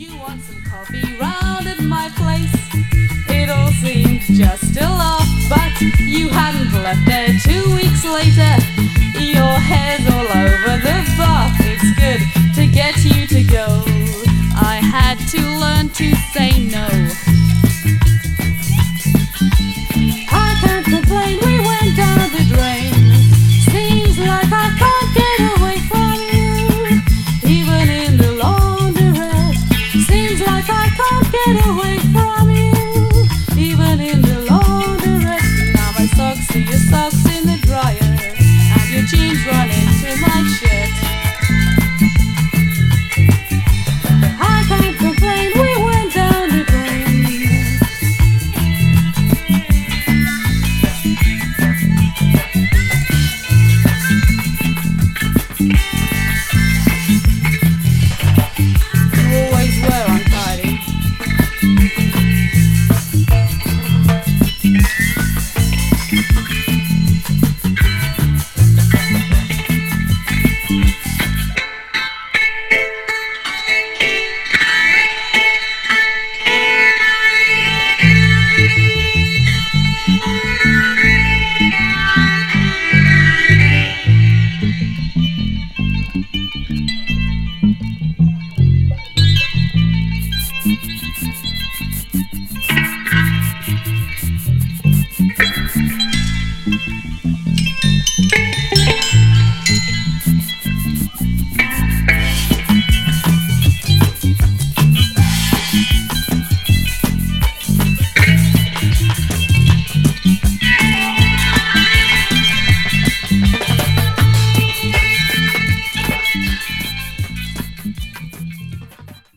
You want some coffee round at my place? It all seemed just a laugh, but you hadn't left there 2 weeks later. Your hair's all over the bath. It's good to get you to go. I had to learn to say no.